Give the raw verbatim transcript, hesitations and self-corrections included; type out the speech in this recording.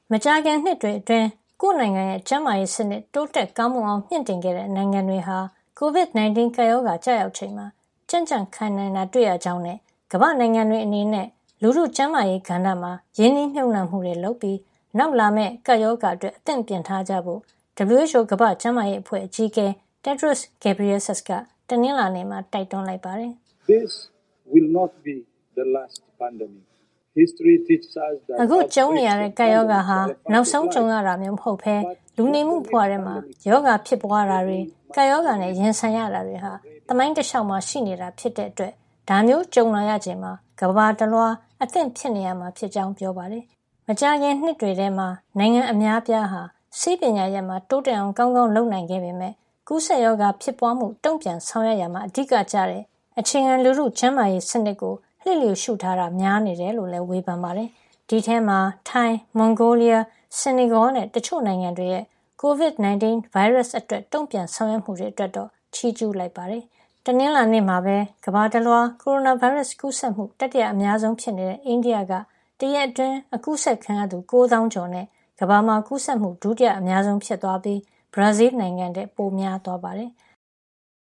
မကြာခင်နှစ်တွေအတွင်းကိုယ့်နိုင်ငံရဲ့ကျန်းမာရေးစနစ်တိုးတက်ကောင်းမွန်အောင်မြှင့်တင်ခဲ့တဲ့နိုင်ငံတွေဟာ ကိုဗစ် ၁၉ ကပ်ရောဂါကျရောက်ချိန်မှာကြံ့ကြံ့ခံနိုင်တာတွေ့ရကြောင်းနဲ့ကမ္ဘာ့နိုင်ငံတွေအနေနဲ့လူထုကျန်းမာရေးကဏ္ဍမှာရင်းနှီးမြှုပ်နှံမှုတွေလုပ်ပြီးနောက်လာမယ့်ကပ်ရောဂါအတွက်အသင့်ပြင်ထားကြဖို့ W H O ကမ္ဘာ့ကျန်းမာရေးအဖွဲ့အကြီးအကဲ Tedros Adhanom Ghebreyesus ကတနင်္လာနေ့မှာတိုက်တွန်းလိုက်ပါတယ်။ This will not be the last pandemic. History teaches us that အခုကြုံနေရတဲ့ကပ်ရောဂါဟာနောက်ဆုံးကြုံရတာမျိုးမဟုတ်ဘဲလူနေမှုဘဝထဲမှာရောဂါဖြစ်ပွားတာတွေကပ်ရောဂါနဲ့ရင်ဆိုင်ရတာတွေဟာသမိုင်းတစ်လျှောက်မှာရှိနေတာဖြစ်တဲ့အတွက်ဒါမျိုးကြုံလာရချိန်မှာကမ္ဘာတစ်လွှားအသင့်ဖြစ်နေရမှာဖြစ်ကြောင်းပြောပါတယ်။မကြာခင်နှစ်တွေထဲမှာနိုင်ငံအများပြားဟာဆေးပညာရပ်မှာတိုးတက်အောင်ကောင်းကောင်းလုပ်နိုင်ခဲ့ပေမဲ့ကူးစက်ရောဂါဖြစ်ပွားမှုတုံ့ပြန်ဆောင်ရွက်ရမှာအဓိကကျတဲ့အခြေခံလူထုကျန်းမာရေးစနစ်ကိုလှစ်လျူရှုထားတာများနေတယ်လို့လည်းဝေဖန်ပါတယ်။ဒီထဲမှာထိုင်း၊မွန်ဂိုလီးယား၊ဆီနီဂေါနဲ့တချို့နိုင်ငံတွေရဲ့ကိုဗစ် ၁၉ ဗိုင်းရပ်စ်အတွက်တုံ့ပြန်ဆောင်ရွက်မှုတွေအတွက်တော့ချီးကျူးလိုက်ပါတယ်။တနင်္လာနေ့မှာပဲကမ္ဘာတစ်လွှားကိုရိုနာဗိုင်းရပ်စ်ကူးစက်မှုတတိယအများဆုံးဖြစ်နေတဲ့အိန္ဒိယကတရက်အတွင်းအကူးစက်ခံရသူကိုးသောင်းကျော်နဲ့ကမ္ဘာမှာကူးစက်မှုဒုတိယအများဆုံးဖြစ်သွားပြီးဘရာဇီးလ်နိုင်ငံထက်ပိုများသွားပါတယ်။